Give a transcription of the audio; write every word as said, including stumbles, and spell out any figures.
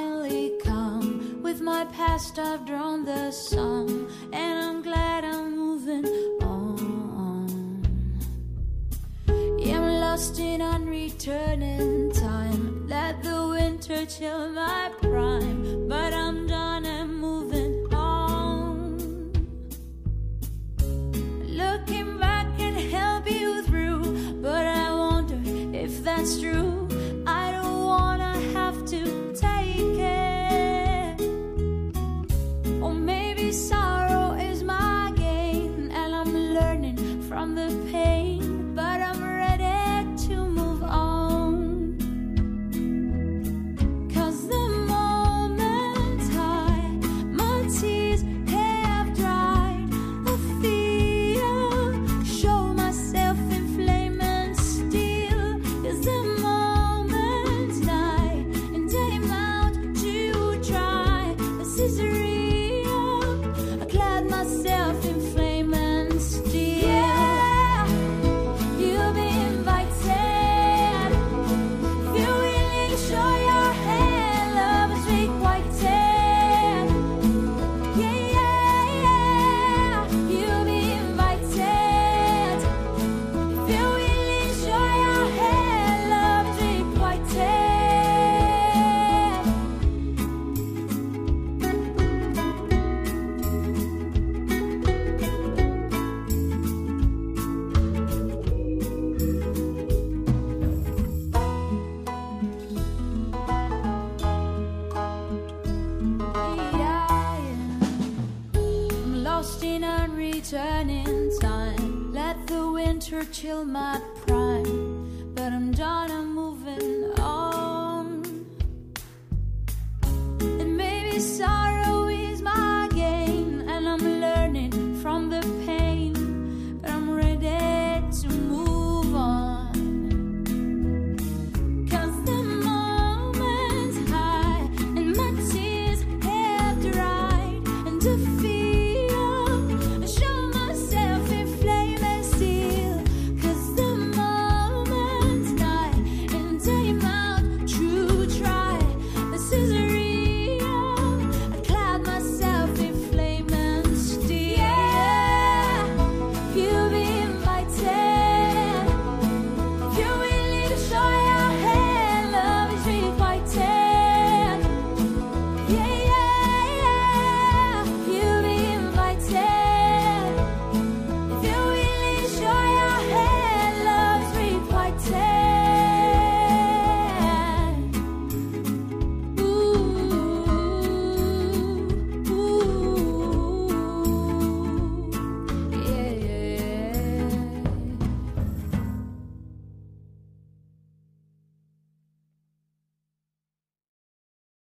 finally come. With my past I've drawn the sum, and I'm glad I'm moving on. Yeah, I'm lost in unreturning time. Let the winter chill my prime, but I'm done and moving on. Looking back can help you through, but I wonder if that's true. I don't wanna have to take it. Or maybe sorrow is my gain, and I'm learning from the pain, but I'm ready to move on. Cause the moment I, my tears have dried, I feel, show myself in flame and steel. Cause the moment night and day out to try, this is real. I clad myself in flame and steel. Yeah, you'll be invited. If you're willing, show your hand. Love is requited. Yeah, yeah, yeah. You'll be invited. If you're willing, show your hand. Love is requited. I'm lost in unreturning time. Let the winter chill my prime, but I'm done, I'm moving on. And maybe some